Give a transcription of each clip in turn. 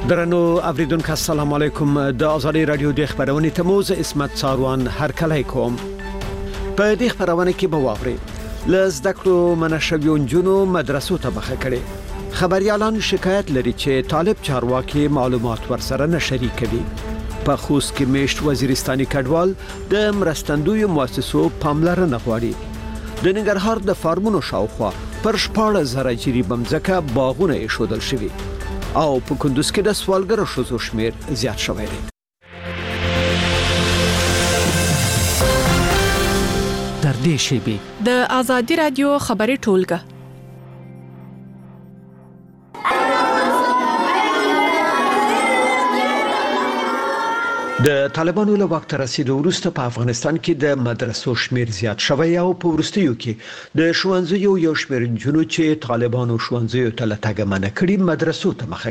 درنو اوریدونکو السلام علیکم د آزادی رادیو د خبرونې تموز اسمت څاروان هر کله کوم په دې خبرونه کې به واوري لزدکړو منشویون جنو مدرسو ته مخه کړي خبريالان شکایت لري چې طالب چارواکي معلومات ورسره نه شریکوي په خوست کې میشت وزیرستاني کډوال د مرستندوی مؤسسو پاملرنه غواړي د ننګرهار د فارمونو شاوخوا پر 14,000 جری بمځکه باغونه ایښودل شوي او په کندوز کې د سوالګرو شوزو شمیر زیات شوی دی. در دې شیبي د آزادی رادیو خبري ټولګه د طالبانو له وخت رسیدو وروسته په افغانستان کې د مدرسو شمیر زیات شوی او په وروستیو کې د ښوونځیو یو شمیر جنونو چې طالبانو ښوونځیو ته لټګ منع کړي مدرسو ته مخه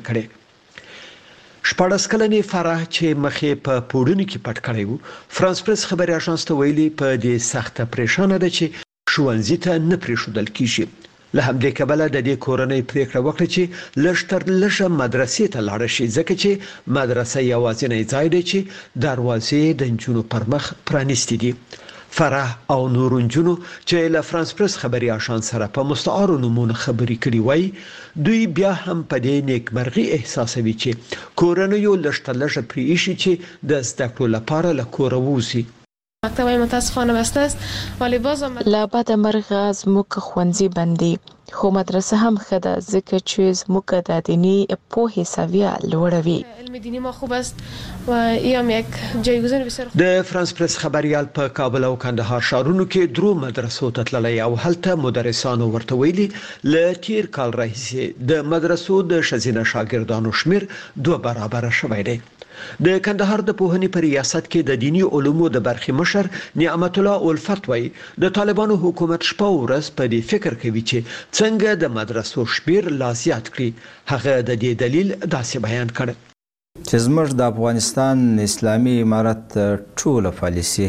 کړي. شپږ کلنې فرح چې مخې په پوډونو کې پټ کړی وو فرانس پریس خبري اژانس ته ویلي په دې سخته پریشانه ده چې ښوونځي ته نه پریښودل کیږي. له همدې کبله د دې کورنۍ پریکړه وکړه چې لږتر لږه مدرسې ته لاړ شي ځکه چې مدرسه یوازینی ځای دی چې دروازې د جنونو پر مخ پرانیستي دي. فرح او نور جنونو چې له فرانس پریس خبري اژانس سره په مستعار نومونو خبري کړي وای دوی بیا هم په دې نیکمرغي احساسوي چې کورنۍ لږتر لږه پریشي چې د زده کړو لپاره له کور ووزي. مکتبای متاسفانه بسته است ولی باز لا بعد مرغ زموږ ښوونځي بندي خو مدرسه هم خده ځکه چې زموږ د دینی پوهې سویه لوړوي. علم دینی ما خوب است و ایام یک جایگزین بسیار خوب. د فرانس پریس خبريال په کابل او کندهار ښارونو کې درو مدرسو ته تللی او هلته مدرسانو ورته ویلي ل تیر کال راهیسې د مدرسو د شزینه شاګردانو شمیر 2 برابر شوی دی. د کندهار د پوهنې په ریاست کې د دینی علومو د برخې مشر نعمت الله الفت وای د طالبانو حکومت شپه ورځ په دې فکر کوي چې څنګه د مدرسو شمیر لا زیات کړي. هغه د دې دلیل داسې بیان کړ چې زموږ د افغانستان اسلامي امارت ټول پالیسي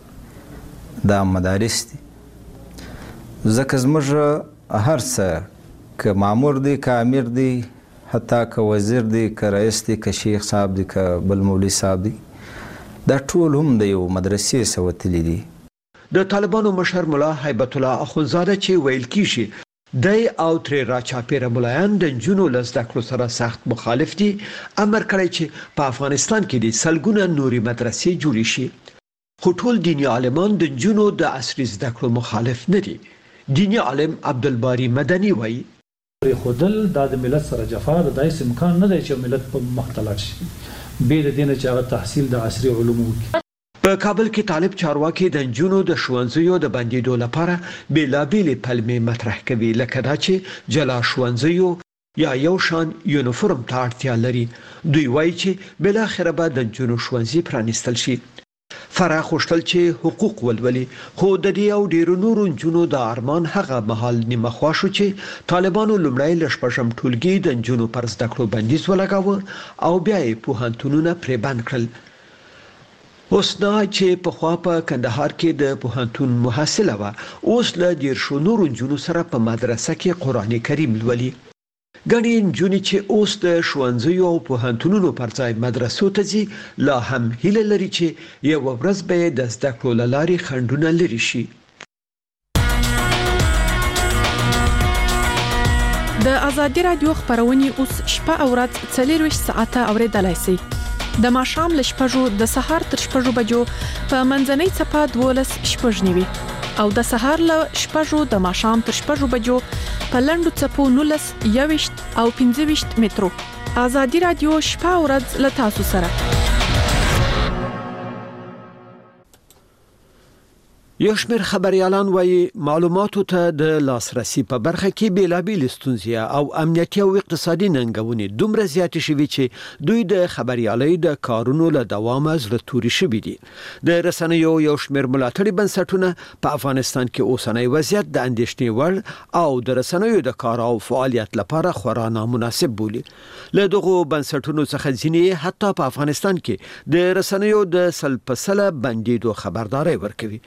د مدارس دي ځکه زموږ هر څه که مامور دي که امیر دي حتی که وزیر دی که رئیس دی که شیخ صاحب دی که بل مولوی صاحب دی دا ټول هم د یو مدرسې سوتلی دي. د طالبانو مشر مولا هیبت الله اخونزاده چې ویل کیږي د او تر راچاپیره مولایان د جنو لزده کړو سره سخت مخالف دي امر کړی چې په افغانستان کې د سلګونه نوري مدرسې جوړې شي خو ټول دینی عالمان د جنو د عصري زده کړو مخالف نه دي. دینی عالم عبدالباری مدني وایي خودل د ملت سره جفا د دایس امکان نه دی چې ملت په مختلط شي به د دینه چې هغه تحصیل د عصري علومو په کابل کې طالب چارواکي د جنونو د ښوونځیو د بندیدو لپاره بیلابېلې پلمې مطرح کوي لکه دا چې جلا ښوونځیو یا یو شان یونیفورم ته اړتیا لري. دوی وایي چې بل اخر به د جنونو ښوونځي پرانیستل شي. فرح خوشتل چې حقوق ولولي خو د دې او ډیرو نورو جنونو د ارمان هغه محل نیمه خواشو چې طالبانو لومړی لشپشم ټولګي د جنونو پر زده کړو بندیز ولګاوه او بیا یې پوهنتونونه پرې بند کړل. اوس دا چې په خوا په کندهار کې د پوهنتون محصله و اوس له ډیرشو نورو جنونو سره په مدرسه کې قرآن کریم لولي. ګڼې نجونې چې اوس د ښوونځیو او پوهنتونونو پر ځای مدرسو ته ځي لا هم هیله لري چې یوه ورځ به یې د زده کړو له لارې خنډونه لرې شي. د آزادی رادیو خبرونه اوس شپه او ورځ 24 ساعته اوریدلای شئ. د ماښام له 6 د سهار تر 6 بجو په منځنۍ څپه 12 شپږ نیوي او د سهار له 6 د ماښام تر 6 بجو په لندو څپو 19 21 او 25 مترو. آزادی رادیو شپه او ورځ له تاسو سره. یو شمېر خبريالان وایي معلوماتو ته د لاسرسي په برخه کې بیلابېل ستونزې او امنیتي او اقتصادي ننګونې دومره زیاتې شوي چې دوی د خبريالۍ د کارونو له دوامه زړه توري شوي دي. د رسنیو یو شمېر ملاتړي بنسټونه په افغانستان کې اوسنی وضعیت د اندېښنې وړ او د رسنیو د کار او فعالیت لپاره خورا نامناسب بولي. له دغو بنسټونو څخه ځینې حتی په افغانستان کې د رسنیو د سلپسله بندیدو خبرداري ورکوي.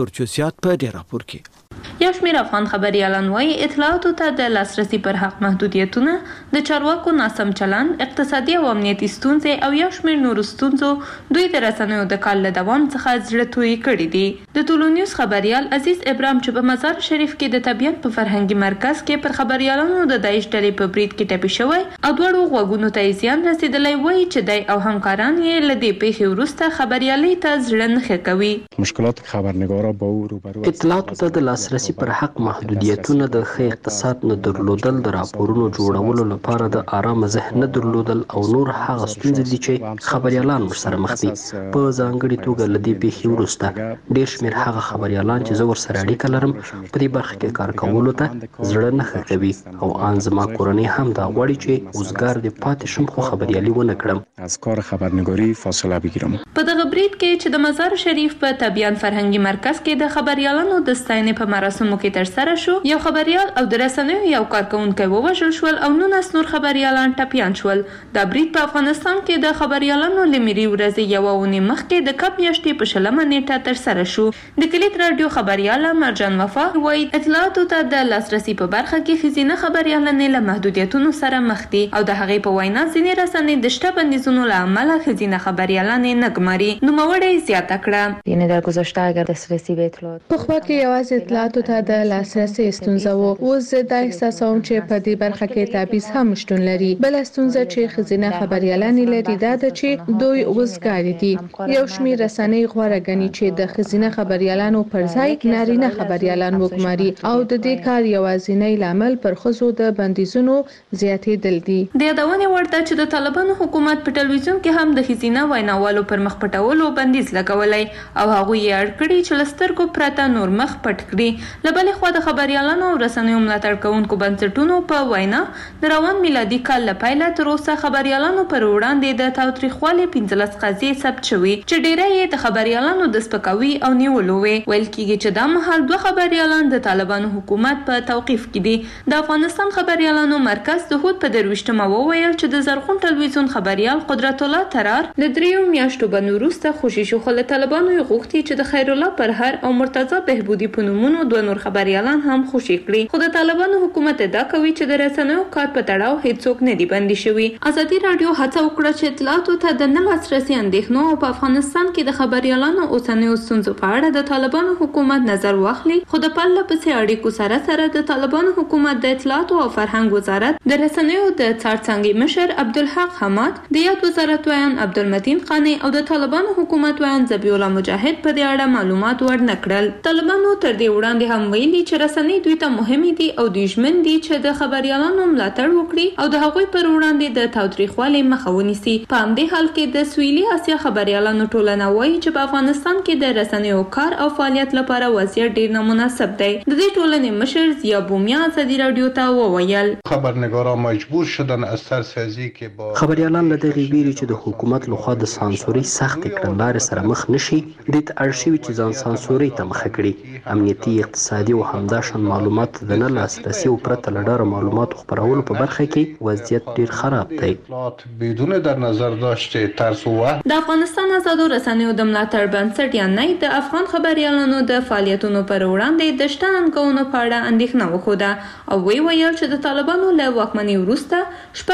نور جزئیات په دې راپور کې. یو شمېر افغان خبریالان وایي اطلاعاتو ته د لاسرسي پر حق محدودیتونه، د چارواکو ناسم چلند، اقتصادي او امنیتي ستونزې او یو شمېر نورو ستونزو دوی د رسنیو د کال له دوام څخه زړه توی کړي دي. د ټولو نیوز خبریال عزیز ابراهیم چې په مزار شریف کې د طبیعت په فرهنګي مرکز کې پر خبریالانو د داعش ډلې په برید کې ټپي شوی او دواړو غوږونو ته زیان رسیدلی، وایي چې دی او همکاران یې له دې پیښې وروسته خبریالۍ ته زړه نه ښه کوي. مشکلات خبرنگارا با او روبرو اطلاعاتو ته د لاسرسي پر حق محدودیتونه، د ښه اقتصاد نه درلودل، د راپورونو جوړولو لپاره د آرام ذهن نه درلودل او نور هغه ستونزې دي چې خبریالان ورسره مخ دي. په ځانګړې توګه له دې پیښې وروسته ډېر شمېر هغه خبریالان چې زه ورسره اړیکه لرم په دې برخه کې کار کولو ته زړه نه ښه کوي او ان زما کورنۍ هم دا غواړي چې اوزګار دې پاتې شم خو خبریالي ونه کړم، از کار خبرنگاری فاصله بگیرم. په دغه برید کې چې د مزار شریف په طبیعت فرهنګي مرکز کې د خبریالانو د ستاینې په مراسمو کې ترسره شو، یو خبریال او د رسنیو یو کارکونکی ووژل شول او 19 نور خبریالان ټپیان شول. دا برید په افغانستان کې د خبریالانو له ملي ورځې یوه اونۍ مخکې د کب میاشتې په 20 نیټه ترسره شو. د کلید راډیو خبریاله مرجان وفا وایي اطلاعاتو ته د لاسرسي په برخه کې ښځینه خبریالانې له محدودیتونو سره مخ دي او د هغې په وینا ځینې رسنۍ د شته بندیزونو له امله ښځینه خبریالانې نه ګماري. نوموړې زیاته کړه یعنی در گذشته اگر دسترسی به اطلاعات پخوا کې یوازې اطلاعاتو ته د لاسرسي ستونزه و، اوس زه دا احساسوم چې په دې برخه کې تبعیض هم شتون لري. بله ستونزه چې ښځینه خبریالانې لري دا ده چې دوی وزګارې دي. یو شمېر رسنۍ غوره ګڼي چې د ښځینه خبریالانو پر ځای نارینه خبریالان وګماري او د دې کار یوازینی لامل پر ښځو د بندیزونو زیاتېدل دي. د یادونې وړ ده چې د طالبانو حکومت په ټلویزیون کې هم د ښځینه ویناوالو پر مخ پټولو بندیز لګولی او هغوی یې اړ کړي چې له سترګو پرته نور مخ پټ کړي. له بلې خوا د خبریالانو او رسنیو ملاتړ کوونکو بنسټونو په وینا د روان میلادي کال له پیله تر اوسه خبریالانو پر وړاندې د تاوتریخوالي 15 قضیې ثبت شوي چې ډیری یې د خبریالانو د سپکاوي او نیولو وي. ویل کېږي چې دا مهال 2 خبریالان د طالبانو حکومت په توقیف کې دي. د افغانستان خبریالانو مرکز د هود په 23 وویل چې د زرغون ټلویزیون خبریال قدرت الله ترار له 3 میاشتو بند وروسته خوشي شو، خو له طالبانو یې غوښتي چې د خیر الله پرهر او مرتضی بهبودي په نومونو 2 نور خبریالان هم خوشي کړي. خو د طالبانو حکومت ادعا کوي چې د رسنیو کار په تړاو هیڅوک نه دي بندي شوي. ازادي راډیو هڅه وکړه چې اطلاعاتو ته د نه لاسرسي اندېښنو او په افغانستان کې د خبریالانو اوسنیو ستونزو په اړه د طالبانو حکومت نظر واخلي، خو د پرله پسې اړیکو سره د طالبانو حکومت د اطلاعاتو او فرهنګ وزارت د رسنیو د څارڅنګې مشر عبدالحق حماد، د یاد وزارت ویان عبدالمتین قانی او د طالبانو حکومت ویان ذبیح الله مجاهد په دې اړه معلومات ورنه کړل. طالبانو تر دې وړاندې هم ویلي چې رسنۍ دوی ته مهمې دي او دوی ژمن دي چې د خبریالانو ملاتړ وکړي او د هغوی پر وړاندې د تاوتریخوالي مخه ونیسي. په همدې حال کې د سویلي اسیا خبریالانو ټولنه وایي چې په افغانستان کې د رسنیو کار او فعالیت لپاره وضعیت ډیر نامناسب دی. د دې ټولنې مشر ضیا بومیا ازادي راډیو ته وویل خبرنگاران مجبور شدن از سرسازی که با خبریالان له دغې ویرې چې د حکومت لخوا د سانسورۍ سختې کړنلارې سره مخ نشي دې ته اړ شوي چې ځان سانسورۍ ته مخه کړي. امنیتي، اقتصادي او همداشان معلومات د نه لاسرسي او پرته له ډاره معلوماتو خپرولو په برخه کې وضعیت ډیر خراب دی. بدون در نظر داشته ترس و وحشت د افغانستان آزادو رسنیو د ملاتړ بنسټ یا نه د افغان خبریالانو د فعالیتونو پر وړاندې د شته ننګونو په اړه اندېښنه وښوده او ویل چې د طالبانو له واکمنۍ وروسته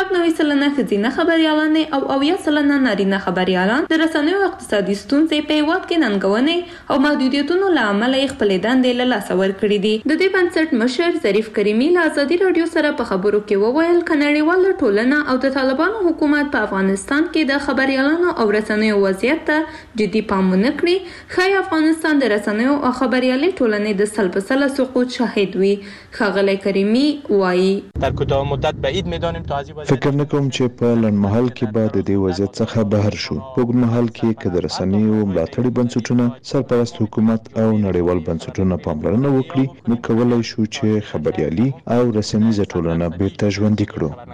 90% ښځینه خبریالانې او 90% نارینه خبریالان د رسنیو اقتصادي ستونزې په هېواد کې ننګونې او محدودیتونو له امله یې خپلې دندې له لاسه ورکړي دي. د دې بنسټ مشر ظریف کریمي له ازادي راډیو سره په خبرو کې وویل که نړیواله ټولنه او د طالبانو حکومت په افغانستان کې د خبریالانو او رسنیو وضعیت ته جدي پام ونه کړي، ښایي افغانستان د رسنیو او خبریالۍ ټولنې د سلبسله سقوط شاهد وي. ښاغلی کریمي وایي در کوتاه مدت بعید می‌دانیم تا از این فکر نکوم چې په لنډمهال کې به د دې وضعیت څخه بهر شو. په اوږدمهال کې که د رسنیو ملاتړي بنسټونه، سرپرست حکومت او نړیوال بنسټونه پاملرنه وکړي، موږ کولی شو چې خبریالي او رسنیزه ټولنه بیرته ژوندي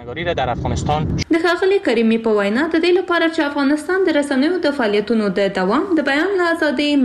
کړو. د ښاغلي کریمي په وینا د دې لپاره چې افغانستان د رسنیو د فعالیتونو د دوام، د بیان له ازادۍ ملاتړ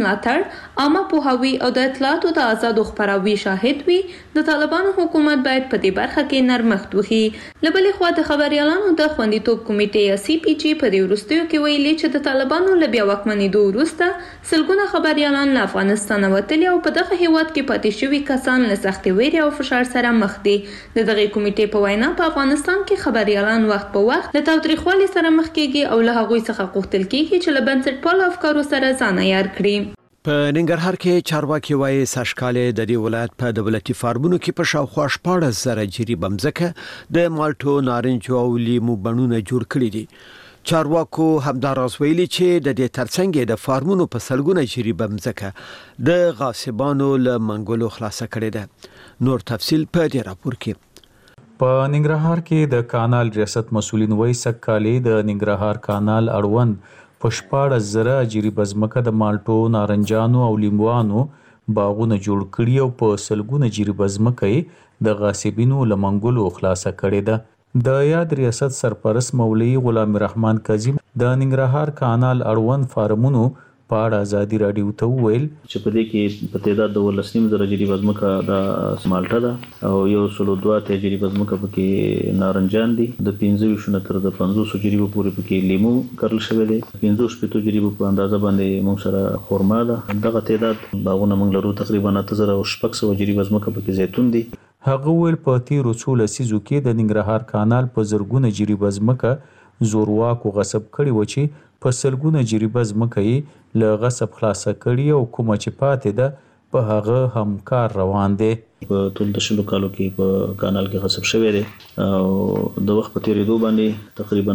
عامه پوهاوی او د اطلاعاتو د آزادو خپراوي شاهد وي، د طالبانو حکومت باید په دې برخه کې نرمښت وکړي. له بلې خوا د خبریالانو د خوندیتوب کمیټې یا CPG په دې وروستیو کې ویلي چې د طالبانو له بیا واکمنېدو وروسته سلګونه خبریالان له افغانستانه وتلي او په دغه هیواد کې پاتې شوي کسان له سختې ویرې او فشار سره مخ دي. د دغې کمیټې په وینا په افغانستان کې خبریالان وخت په وخت له تاوتریخوالي سره مخ کیږي او له هغوی څخه غوښتل کیږي چې له بنسټپالو افکارو سره ځان عیار کړي. په ننګرهار کې چارواکي وایي سږکال د دې ولایت په دولتي فارمونو کې په شاوخوا 14,000 جریبه مځکه د مالټو، نارنجو او لیمو بڼونه جوړ کړي دي. چارواکو همداراز ویلي چې د دې ترڅنګ د فارمونو په سلګونه جریبه مځکه د غاصبانو له منګولو خلاصه کړې ده. نور تفصیل په دې راپور کې. په ننګرهار کې د کانال ریاست مسولین وایي سږکال د ننګرهار کانال اړوند په 14,000 جریبه ځمکه د مالټو، نارنجانو او لیموانو باغونه جوړ کړي او په سلګونه جریبه ځمکه د غاصبینو له منګولو خلاصه کړې ده. د یاد ریاست سرپرست مولوي غلام رحمان کاظم د ننګرهار کانال اړوند فارمونو په اړه ازادي راډیو ته وویل چې په دې کې په تعداد د 19,000 جریبه ځمکه د مالټه ده او 102 جریبه ځمکه پکې نارنجان دي، د 25 نه تر د 500 جریبه پورې پکې لیمو کرل شوی دی، 500 جریبه په اندازه باندې موږ سره خرما ده. دغه تعداد باغونه موږ لرو تقریبا 9,600 جریبه ځمکه پکې زیتون دي. هغه ویل په تیرو څو لسیزو کې د ننګرهار کانال په زرګونه جریبه ځمکه زورواکو غصب کړي و چې په سلګونه جریبه ځمکه یې له غصب خلاصه کړي او کومه چې پاتې ده په هغه هم کار روان دی. په ټول د شلو کالو کې په کانال کې غصب شوی دی او د وخت په تیریدو باندې تقریبا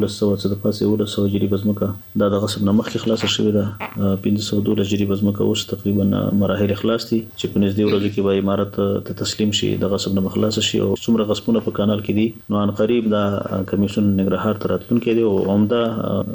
1,100 جریبه ځمکه دا د غصب نه مخکې خلاصه شوې ده. 512 جریبه ځمکه اوس تقریبا مراحل خلاص دي چې په نږدې ورځو کې به امارت ته تسلیم شي، د غصب نه خلاص شي او څومره غصبونه په کانال کې دي نو ان قریب دا کمیسیون ننګرهار ته راتلونکی دی او عمده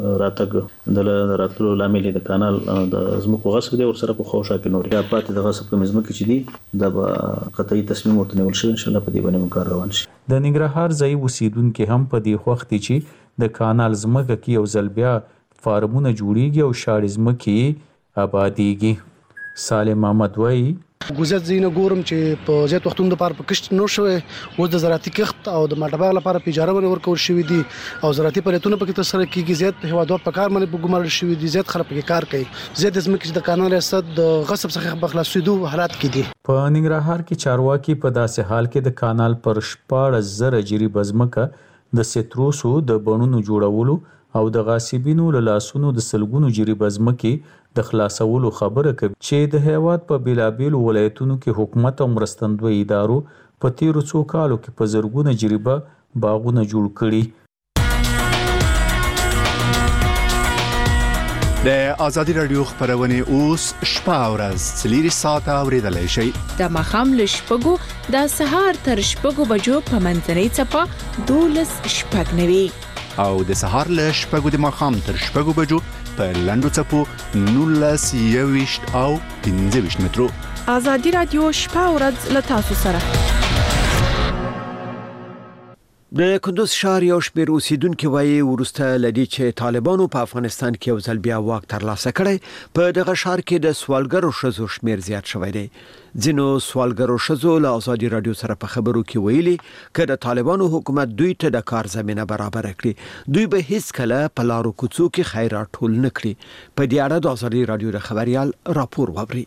راتګ د راتلو لامل د کانال د ځمکو غصب دی او سره په خوشا کې نور یا پاتې د غصب کوم ځمکه چې دي دا قطعي تصمیم ورته نیول شوی، ان شاء الله په دې باندې کار روان شي. د ننګرهار ځای اوسیدونکو هم په دې وخت چې د کانال ځمکه کې یو ځل بیا فارمونه جوړیږي او شاړې ځمکې آبادیږي. سالم احمد وایي ګوزت زینه ګورم چې په زیات وختونو لپاره په کښت نو شوی اوس د زراعتي کښت او د مالټه باغ لپاره په اجاره باندې ورکول شوی دي او زراعتي فعالیتونه پکې ترسره کیږي. زیات هوادار په کار باندې ګمارل شوی دي، زیات خلک پکې کار کوي. زیات ځمکې چې د کانال ریاست د غصب څخه بخلاصېدو حالات کې دي. په ننګرهار کې چارواکي په داسې حال کې د کانال پر 14,000 جریبه ځمکه د ستروسو د بڼونو جوړولو او د غاصبینو له لاسونو د سلګونو جریبه ځمکې د خلاصولو خبره کوي چې د هیواد په بیلابیلو ولایتونو کې حکومت او مرستندوی ادارو په تیرو څو کالو کې په زرګونه جریبه باغونه جوړ کړي. د ازادي راډیو خبرونه اوس شپه او ورځ 4 ساعته اوریدلای شئ. د ماښام ل شپږو د سهار تر شپږو بجو په منځنۍ څپه 12:09 او د سهار ل شپږو د ماښام تر شپږو بجو په لنډو څپو 19:20 او 15 مترو. ازادي راډیو شپه او ورځ له تاسو سره. د کندوز ښار یو شمېر اوسیدونکو وایي وروسته لدی چې طالبانو په افغانستان کې یو ځل بیا واک ترلاسه کړی په دغه ښار کې د سوالګرو ښځو شمېر زیات شوی دی. ځینو سوالګرو ښځو له ازادي راډیو سره په خبرو کې ویلي چې د طالبانو حکومت دوی ته د کار زمينه برابر کړي دوی به هیڅ کله په لارو کوڅو کې خیرات ټول نه کړي. په دې اړه د ازادي راډیو د خبريال راپور ووري.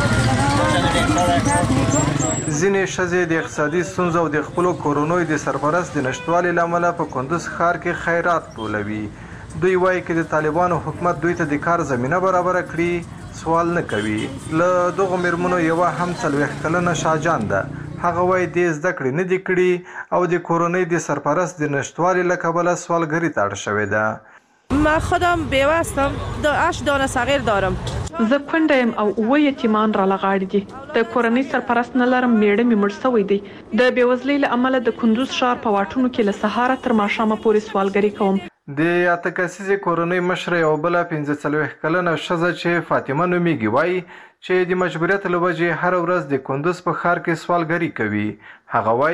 ځینې ښځې د اقتصادي ستونزو او د خپلو کورونو د سرپرست د نشټوالي لامل په کندوز ښار کې خیرات ټولوي. دوی وایي چې د طالبانو حکومت دوی ته د کار زمينه برابر کړي سوال نه کوي. له دغه مرمنو یو هم 40 کلنه شاجان ده. هغه وایي د زده کړې نه دي کړي او د کورونی د سرپرست د نشټوالي له کبله سوالګری ته اړ شوې ده. من خودم بیوه هستم 8 دانه صغیر دارم. زه کونډه یم او 9 یتیمان را لغاړي دي. د کورنۍ سرپرست نه لرم، میړه مې مړ شوی دی. د بیوزلۍ له امله د کندوز ښار په واټونو کې له سهاره تر ماښامه پورې سوالګري کوم. د اته کسیزې کورنۍ مشره یو بله 45 کلنه ښځه چې فاطمه نومیږي وایي چې د مجبوریت له وجې هر ورځ د کندوز په ښار کې سوالګري کوي. هغه وایي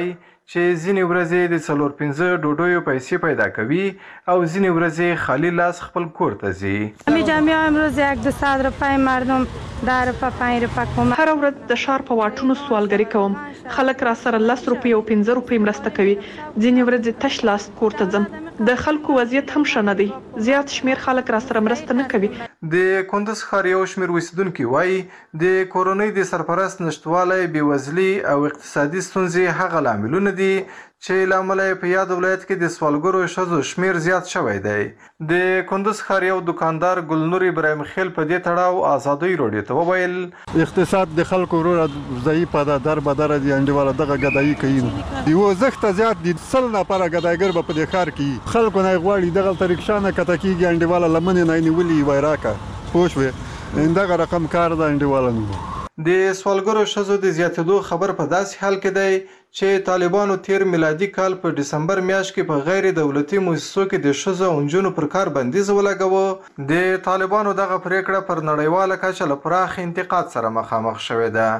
چې ځینې ورځې د 4-5 ډوډیو پیسې پیدا کوي او ځینې ورځې خالی لاس خپل کور ته ځي. می‌جام امروز 100 روپۍ مردم 10 روپۍ 5 روپۍ کوم. هر ورځ د شار په واټونو سوالګری کوم. خلک را سره 10 روپۍ او 15 روپۍ مرسته کوي. ځینې ورځې تش لاس کور ته ځم. د خلکو وضعیت هم ښه نه دی. زیات شمیر خلک را سره مرسته نه کوي. د کندز ښار یو شمیر اوسیدونکي وایي د کورونۍ د سرپرست نشټوالی، بېوزلي او اقتصادي ستونزې هغه لاملونه دي چې له امله یې په یاد ولایت کې د سوالګرو ښځو شمیر زیات شوی دی. د کندز ښار یو دکاندار ګلنور ابراهیم خیل په دې تړاو ازادۍ راډیو ته وویل اقتصاد د خلکو وروره ضعیفه ده، در به دره دي انډیواله دغه ګدایي کوي. یو زښته زیات دي 100 نفره ګدایګر به په دې ښار کې خلکو نه غواړي دغلته رکشا نه کته کېږي انډیواله لمنې نه نیولي وای راکه پوه شوې دغه رقم کار ده انډیواله نه. د سوالګرو ښځو د زیاتېدو خبر په داسې حال کې دی چې طالبانو تیر میلادي کال په ډسمبر میاشت کې په غیر دولتي مؤسسو کې د ښځو او نجونو پر کار بندیز ولګاوه. د طالبانو دغه پریکړه پر نړیواله کچه له پراخ انتقاد سره مخامخ شوې ده.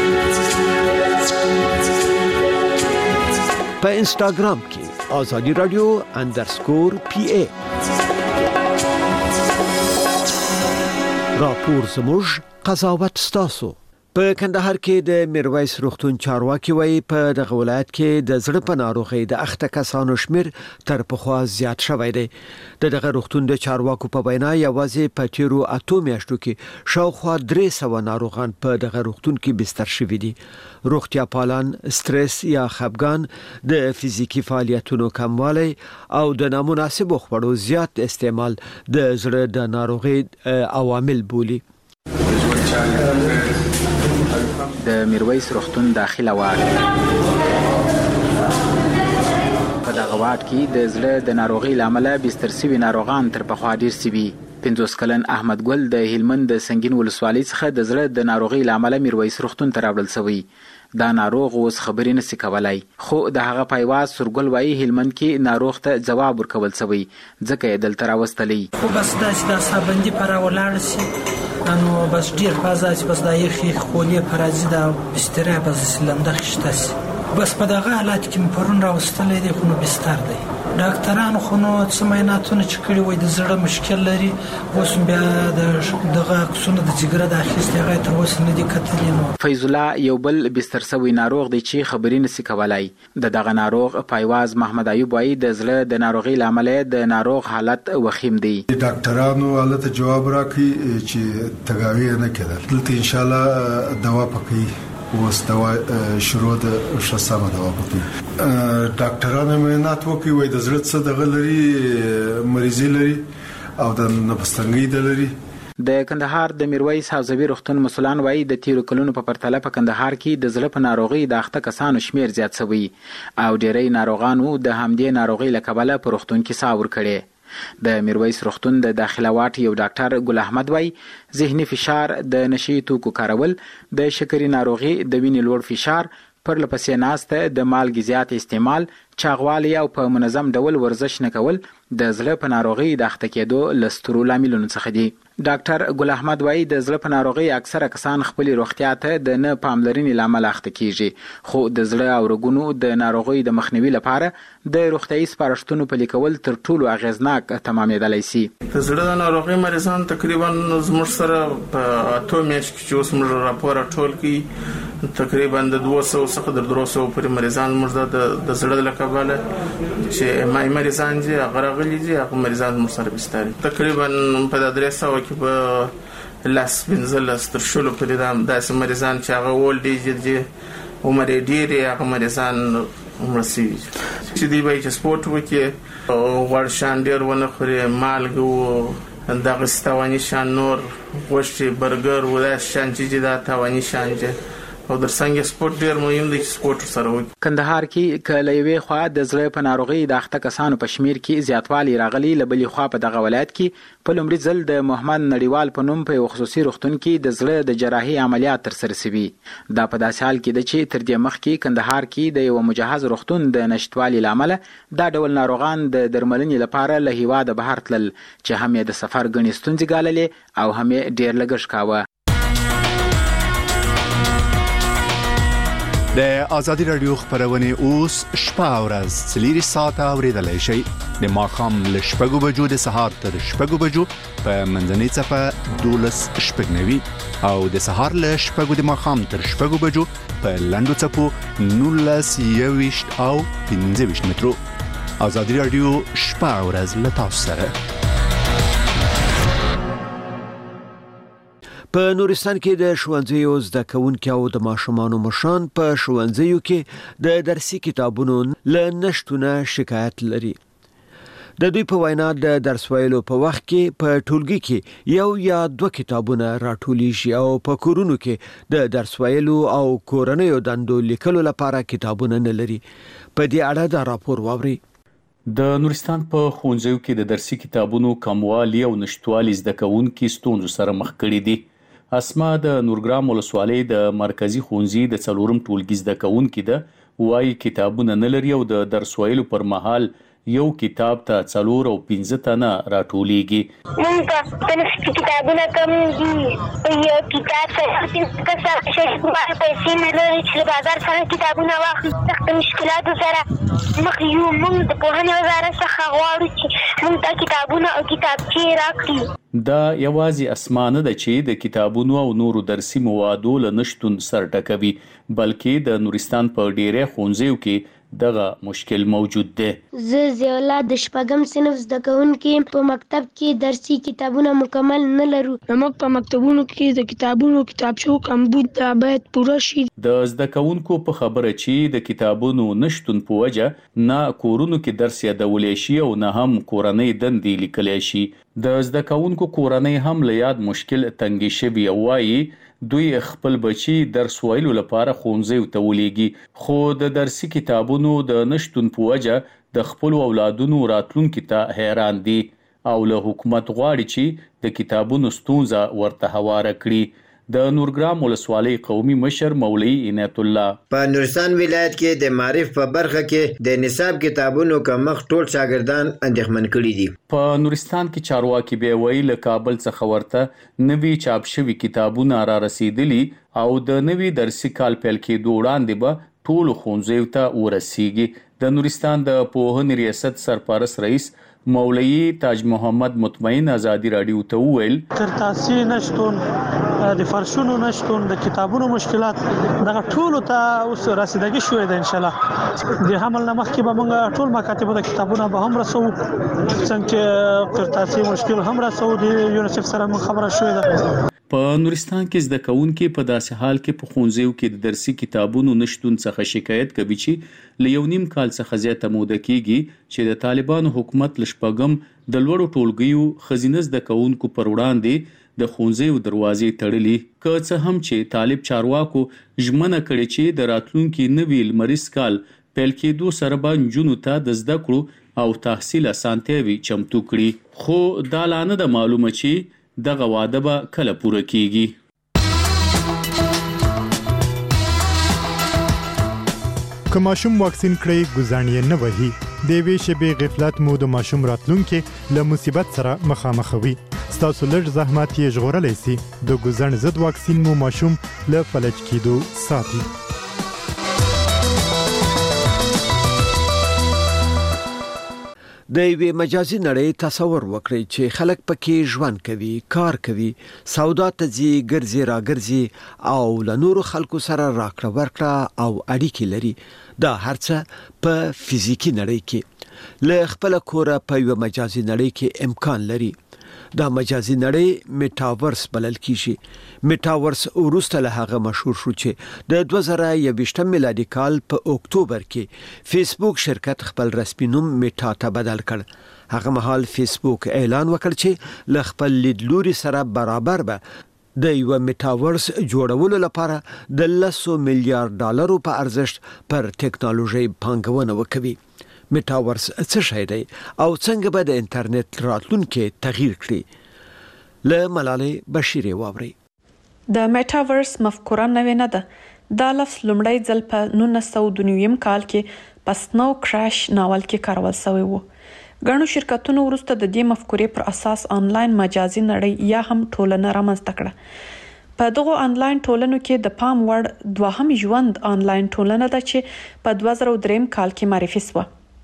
په انسټاګرام کې آزادي رادیو _PA راپور زموږ قضاوت ستاسو. په کندهار کې د میرویس روغتون چارواکي وایي په دغه ولایت کې د زړه په ناروغۍ د اخته کسانو شمیر تر پخوا زیات شوی دی. دغه روغتون د چارواکو په وینا یوازې په تیرو 8 میاشتو کې شاوخوا 300 ناروغان په دغه روغتون کې بستر شوي دي. روغتیا پالان سترس یا خپګان، د فزیکی فعالیتونو کموالی او د نامناسبو خوړو زیات استعمال د زړه د ناروغۍ عوامل بولي. د میرویس روغتون داخله واټ په دغه واټ کې د زړه د ناروغۍ لامل بستر شوي ناروغان تر پخوا ډیر شوي. 50 کلن احمد ګل د هلمند د سنگین ولسوالۍ څخه د زړه د ناروغۍ لامل میرویس روغتون ته راوړل شوی. دا ناروغ اوس خبرې نشي کولای، خو د هغه پایواز سرګل وایي هلمند کې ناروغ ته ځواب ورکول شوی ځکه یې دلته راوستلی. خو بس دا سابندي پر ولاړ شي انو بس ډیر فازاج بس دا یخي خولې پرازي دا بستر بس لنده خشته شي. بس په دغه حالت کې پرون راوستلې دي خو نو بستر دی. ډاکټرانو خو نو سمیناتونه چې کړي وای د زړه مشکل لري اوس بیا دغه عکسونه د جګره د اخیستې غي تر اوسه نه دي کتلې. نو فیض الله یو بل بستر سوی ناروغ دی چې خبرې نشي کولای. دغه ناروغ پایواز محمد ایوب وایي د زړه د ناروغۍ لامل د ناروغ حالت وخیم دی. ډاکټرانو حالت جواب راکړي چې تګاوی نه کېدل دلته ان شاء الله دوا پکې اوس دوا شروع د شسامه دوا پکې ډاکټرانو مینات وکي وای د زړه څخه دغه لري مریضي لري او د نفستنګي د لري. د کندهار د میرویس حوزوي روغتون مسولان وایي د تیرو کلونو په پرتله په کندهار کې د زړه په ناروغۍ د اخته کسانو شمیر زیات شوی او ډېری ناروغانو د همدې ناروغۍ له کبله په روغتون کې ساور کړي. د میرویس روغتون د داخله واټ یو ډاکټر ګل احمد وای ذهني فشار، د نشي توکو کارول، د شکرې ناروغي، د وینې لوړ فشار، پر لپسې ناسته، د مالګې زیات استعمال، چاغوالی او په منظم ډول ورزش نه کول د زړه په ناروغي د اخته کېدو له سترو لاملونو څخه دي. ډاکټر ګل احمد وایي د زړه په ناروغي اکثره کسان خپل روغتیا ته د نه پاملرنې لامل اخته کیږي، خو د زړه او رګونو د ناروغي د مخنیوي لپاره د روغتیايي سپارښتنو پلي کول تر ټولو اغیزناک تمامېدلی شي. د زړه د ناروغي مریضان تقریبا زموږ سره په 8 میاشت کې چې اوس موږ راپور ټول کړي تقریبا د 200 څخه د 300 پورې مریضان موږ د زړه له کبله چې مای مریضان دي هغه راغلي دي، هغه مریضان موږ سره بستر تقریبا په 300 کې په لاس بنزل سترشلو پرې داسې مریضان چې هغه اولډ ایج دي عمر یې ډېر هغه مریضان مرسي چې دی وایي چې سپورت وکړي غوړ شان ډېر ونه خوري، مالګه دغه ستواني شان نور غوښتي برګر و دا شان چې دا تواني شان چې او در څنګه سپورت ډیر مهم دی چې سپورت سره وکړي. کندهار کې کله یوې خوا د زړه په ناروغي د اخته کسانو په شمیر کې زیاتوالی راغلی، لبلې خوا په دغه ولایت کې په لومړي ځل د محمد نړیوال په نوم په یو خصوصي روغتون کې د زړه د جراحي عملیات ترسره شوي. دا په داسې حال کې ده چې تر دې مخکې کندهار کې د یو مجهز روغتون د نشټوالي لامل دا ډول ناروغان د درملنې لپاره له هیواده بهر تلل چې هم یې د سفر ګڼې ستونزې ګاللې او هم یې ډیر لګښت کاوه. د ازادي رادیو خبرونه اوس شپه او ورځ 4 ساعته اوریدلای شئ د ماښام له 6 بجو د سهار تر 6 بجو په منځنۍ چپه 12:09 او د سهار له 6 د ماښام تر 6 بجو په لنډو چپو 19:20 او 15 مترو. ازادي رادیو شپه او ورځ له تاسو سره. په نورستان کې د ښوونځیو زده کوونکو او د ماشومانو مشران په ښوونځیو کې د درسي کتابونو له نشټونه شکایت لري. د دوی په وینا د درس ویلو په وخت کې په ټولګي کې یو یا دوه کتابونه راټولیږي او په کورونو کې د درس ویلو او کورنیو دندو لیکلو لپاره کتابونه نه لري. په دې اړه دا راپور واوري. د نورستان په ښوونځیو کې د درسي کتابونو کموالي او نشټوالي زده کوونکي ستونزو سره مخ کړي دي. اسما د نورګرام ولسوالۍ د مرکزی ښوونځي د 4م ټولګي زده کوونکي ده وايي کتابونه نه لري او د درس ویلو پر مهال یو کتاب ته 4 او 15 تنه راټولیږي. مونږ ته کتابونه کم دي. یو کتاب څخه شي پیسې نه لري چې بازار څخه کتابونه واخلي. سخت مشکلاتو سره مخ یو. مونږ د پوهنې وزارت څخه غواړو چې مونږ ته کتابونه او کتابچې راکړي. دا یوازې اسمانه ده چې د کتابونو او نورو درسي موادو له نشټون سر ټکوي بلکې د نورستان په ډیره ښوونځیو کې دغه مشکل موجود دی. زه زیولا د شپږم صنف زده کوونکي په مکتب کې درسي کتابونه مکمل نه لرو. موږ په مکتبونو کې د کتابونو کتابچو کمبود باید پوره شي. د زده کوونکو په خبره چې د کتابونو نشټون په وجه نه کورونو کې درس یادولی شي او نه هم کورنۍ دندې لیکلی شي. د زده کوونکو کورنۍ هم له یاد مشکل تنګې شوي او وایي دوی خپل بچي درس ویلو لپاره ښوونځیو ته ولیږي خو د درسي کتابونو د نشټون په وجه د خپل اولادونو راتلونکي ته حیران دي او له حکومت غواړي چې د کتابونو ستونزه ورته هواره کړي. د نورګرام ولسوالۍ قومي مشر مولوي عنایت الله په نورستان ولایت کې د معرف په برخه کې د نصاب کتابونو کمښت ټول شاګردان اندېښمن کړي دي. په نورستان کې چارواکي به ویل له کابل څخه ورته نوي چاپ شوي کتابونه را رسیدلي او د نوي درسي کال پیل کېدو وړاندې به ټول ښوونځیو ته ورسیږي. د نورستان د پوهنې ریاست سرپرست رئیس مولوي تاج محمد مطمئن ازادي رادیو ته وویل ترتاسي نشټون د فرشونو نشټون د کتابونو مشکلات دغه ټول ته اوس رسیدګي شوې ده. ان شاء الله د حمل نه مخکې به موږ ټول مکاتب د کتابونو به هم رسو څنګه ترتاسي مشکل هم رسو د یونیسف سره خبره شوې ده. په نورستان کې زده کوونکي په داسې حال کې په ښوونځیو کې د درسي کتابونو نشټون څخه شکایت کوي چې له 1.5 کال څخه زیاته موده کېږي چې د طالبانو حکومت له شپږم د لوړو ټولګیو ښځینه زده کوونکو پر وړاندې د ښوونځیو دروازې تړلي. که څه هم چې طالب چارواکو ژمنه کړې چې د راتلونکي نوي لمریز کال پیل کېدو سره به نجونو ته د زده کړو او تحصیل اسانتیاوې چمتو کړي خو دا لا نه ده معلومه چې دغه وعده به کله پوره کیږي. که ماشوم واکسین کړئ ګزاڼ یې نه وهي. د یوې شېبې غفلت مو د ماشوم راتلونکي له مصیبت سره مخامخوي. ستاسو لږ زحمت یې ژغورلی سي. د ګزاڼ ضد واکسین مو ماشوم له فلج کېدو ساتي. د یوې مجازي نړۍ تصور وکړئ چې خلک پکې ژوند کوي، کار کوي، سودا ته ځي، ګرځي راګرځي او له نورو خلکو سره راکړه ورکړه او اړیکې لري. دا هرڅه په فزیکی نړۍ کې له خپل کوره په یو مجازي نړۍ کې امکان لري. دا مجازي نړۍ میټاورس بلل کیږي. میټاورس وروسته له هغه مشهور شو چې د 2021 میلادي کال په اکتوبر کې فیسبوک شرکت خپل رسمي نوم میټا ته بدل کړ. هغه مهال فیسبوک اعلان وکړ چې له خپل لیدلوري سره برابر به د یو میټاورس جوړولو لپاره د $100 ملیارډ په ارزښت پر ټیکنالوژي پانګونه وکوي. میټاورس څه شی دی او څنګه به د انټرنیټ راتلونکي تغییر کړي؟ له ملالۍ بشیرې واوري. د میټاورس مفکوره نوې نه ده. دا لفظ لومړی ځل په 1992 کال کې په سنو کرش ناول کې کارول شوی و. ګڼو شرکتونو وروسته د دې مفکورې پر اساس آنلاین مجازي نړۍ یا هم ټولنه رامنځته کړه. په دغه آنلاین ټولنو کې د پام وړ دوهم ژوند آنلاین ټولنه ده چې په 2003 کال کې معرفي شوه.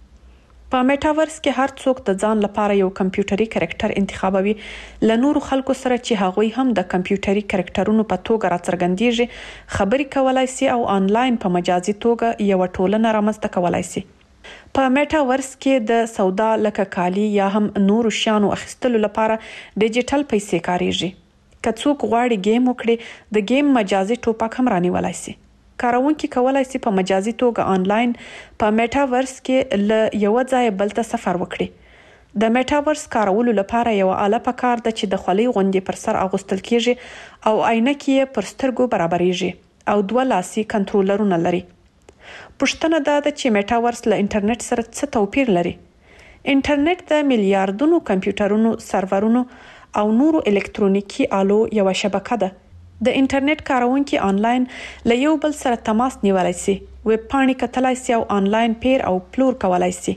په میټاورس کې هر څوک د ځان لپاره یو کمپیوټري کریکټر انتخابوي له نورو خلکو سره چې هغوی هم د کمپیوټري کریکټرونو په توګه راڅرګندېږي خبرې کولای شي او آنلاین په مجازي توګه یو ټولنه رامنځته کولای شي. په میټاورس کې د سودا لکه کالی یا هم نورو شیانو اخیستلو لپاره ډیجیټل پیسې کاریږي. که څوک غواړي گیم وکړي د گیم مجازي ټوپک هم رانیولای شي. کاروونکي کولای شي په مجازي توګه آنلاین په میټاورس کې له یو ځای بل ته سفر وکړي. د میټاورس کارولو لپاره یو آله پکار ده چې د خولۍ غوندې پر سر اغوستل کیږي او عینکې یې پر سترګو برابرېږي او 2 لاسي کنټرولرونه لري. پوښتنه دا ده چې میټاورس له انټرنیټ سره څه توپیر لري؟ انټرنیټ د میلیارډونو کمپیوټرونو، سرورونو او نورو الکترونیکي آلو یو شبکه ده. د انټرنیټ کارونکي آنلاین له یو بل سره تماس نیولای شي، ویب پاڼې کتلای شي او آنلاین پیر او پلور کولای شي.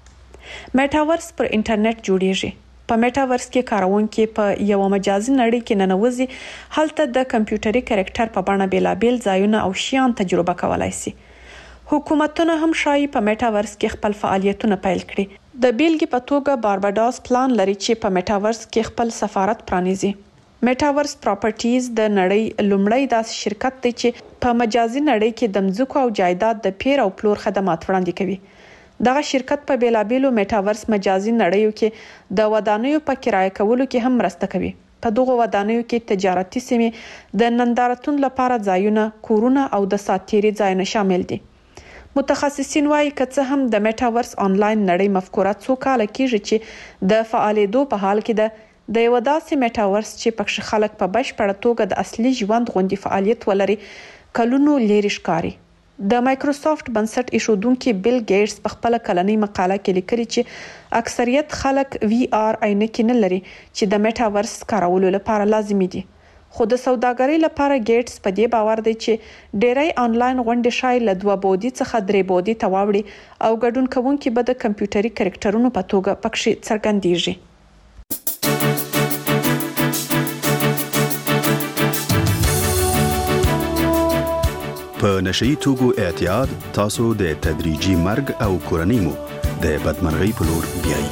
میټاورس پر انټرنیټ جوړیږي. په میټاورس کې کارونکي په یو مجازي نړۍ کې ننوځي، هلته د کمپیوټري کریکټر په بڼه بیلابیل ځایونه او شیان تجربه کولای شي. حکومتونه هم شایي په میټاورس کې خپل فعالیتونه پیل کړي. د بیلګې په توګه بارباډوس پلان لري چې په میټاورس کې خپل سفارت پرانیزي. میټاورس پراپرټیز د نړۍ لومړی داسې شرکت دی چې په مجازي نړۍ کې د مځکو او جایداد د پیر او پلور خدمات وړاندې کوي. دغه شرکت په بیلابیلو میټاورس مجازي نړیو کې د ودانیو په کرایه کولو کې هم مرسته کوي. په دغه ودانیو کې تجارتي سیمې، د نندارتون لپاره ځایونه، کورونه او د ساتیري ځایونه شامل دي. متخصصین وایي که څه هم د میټاورس آنلاین نړۍ مفکوره څو کاله کېږي چې د فعالېدو په حال کې ده، د یو داسې میټاورس چې پکې خلک په بشپړه توګه د اصلي ژوند غوندې فعالیت ولري کلونو لرې ښکاري. د مایکروسافت بنسټ ایښودونکي بیل ګیټس په خپله کلنۍ مقاله کې لیکلي چې اکثریت خلک وی آر عینکې نه لري چې د میټاورس کارولو لپاره لازمي دي. خو د سوداګرۍ لپاره ګیټس په دې باور دی چې ډیری آنلاین غونډې شاید له 2 بعدي څخه 3 بعدي ته واوړي او ګډون کوونکي به د کمپیوټري کریکټرونو په توګه پکې څرګندېږي. په نشئی توګو اعتیاد تاسو د تدریجي مرګ او کورنۍ مو د بدمرغۍ په لور بیایي.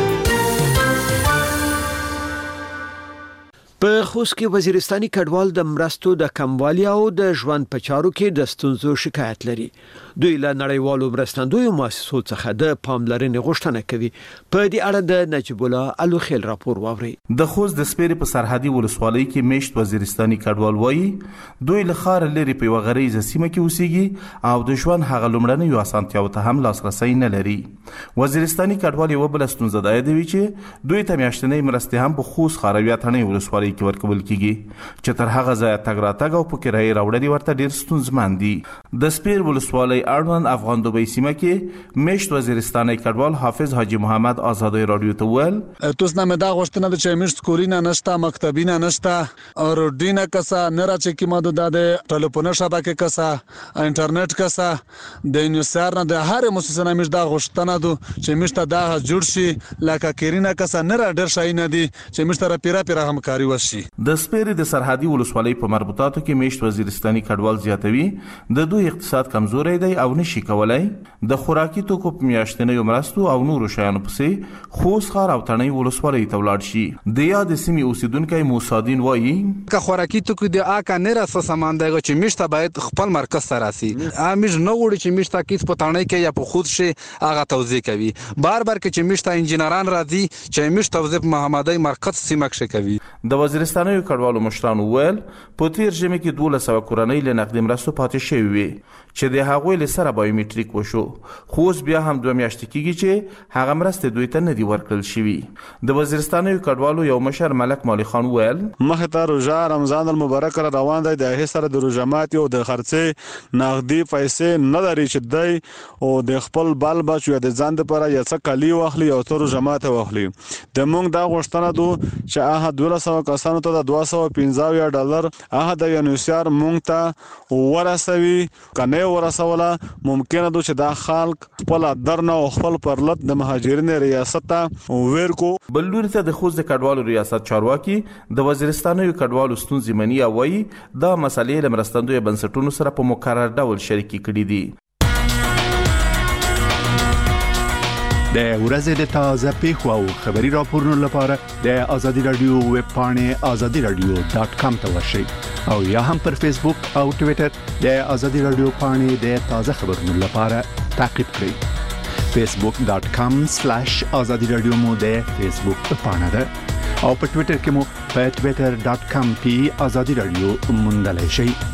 په خوست کې وزیرستاني کډوال د مرستو د کموالي او د ژوند په چارو کې د ستونزو شکایت لري. دوی له نړیوالو مرستندویو مؤسسو څخه د پاملرنې غوښتنه کوي. په دې اړه د نجیب الله الوخیل راپور واوري. د خوست د سپیرې په سرحدي ولسوالۍ کې میشت وزیرستاني کډوال وایي دوی له ښار لري په یوه غریزه سیمه کې اوسېږي او د ژوند هغه لومړنیو اسانتیاوو ته هم لاسرسی نه لري. وزیرستاني کډوال یوه بله ستونزه دا یادوي چې دوی ته میاشتنۍ مرستې هم په خوست خارویه تڼۍ ولسوالۍ کې ورکول کیږي چې تر هغه ځایه تګ راتګ او په کرایې راوړل ورته ډیر ستونزمن دي. د سپیر ولسوالۍ اړوند افغان دوبۍ سیمه کې میشت وزیرستاني کډوال حافظ حاجی محمد آزادۍ رادیو ته ویل توس نه مې دا غوښتنه ده چې میشت کورینه نشته، مکتبینه نشته او روډینه کسا نه راځي کې ماده د ټلیفون شبکه کسا انټرنیټ کسا د نیوسار نه د هر مؤسسه نه میشت دا غوښتنه ده چې میشت دا جوړ شي لکه کورینه کسا نه را ډیر شي نه دي چې میشت را پیرا همکاري وشي. د سپیرې د سرحدي ولسوالۍ په مربوطاتو کې میشت وزیرستاني کډوال زیاتوي د دوی اقتصاد کمزوری دی او نشي کولای د خوراکي توکو په میاشتنیو مرستو او نورو شیانو پسې خوست ښار او تڼۍ ولسوالۍ ته ولاړ شي. د یادې سیمې اوسیدونکی موسادین وایي که خوراکي توکو د آکا نه راسه سامان دی چې میشته باید خپل مرکز ته راسي. امیش نه وړي چې میشته کیس په تڼۍ کې یا په خوست شي هغه توزیع کوي. بار کې چې میشته انجینران راځي چې میشته توزیع په محمدای مرکز سیمه کې کوي. د وزیرستاني کډوالو مشرانو ویل په تیر ژمي کې 1200 کورنۍ له نقدي مرستو پاتې شوې وي چې د هغوی له سره بایومټریک وشو، خو اوس بیا هم 2 میاشتې کېږي چې هغه مرستې دوی ته نه دي ورکړل شوي. د وزیرستاني کډوالو یو مشر ملک مالی خان ویل مخې ته روژه رمضان المبارک را روان دی، د هغې سره د روژه ماتي او د خرڅې نقدي پیسې نه لري چې دی او د خپل بال بچو یا د ځان دپاره یا څه کالي واخلي او څه روژه ماته واخلي. د موږ دا غوښتنه ده چې 1200 کسانو ته د $215 هغه د UNHCR مونږ ته ورسوي کنه ورسوله ممکنه ده چې دا خلک خپل درنه او خپل پرلط د مهاجرین ریاست ته ورکو. بلور ته د خوست کډوالو ریاست چارواکي د وزیرستاني کډوالو ستونزې مني او وايي دا مسلې له مرستندوی بنسټونو سره په مقرر ډول شریکي کړي دي. د ورځې د تازه پیښو او خبري راپورونو لپاره د ازادي رادیو ویب پاڼې azadiradio.com ته ورشئ او یا هم پر فیسبوک او ټوئیټر د ازادي رادیو پاڼې د تازه خبرونو لپاره تعقیب کړئ. facebook.com/azadiradio مو د فیسبوک پاڼه ده او په ټوئیټر کې مو په twitter.com/azadiradio موندلای شئ.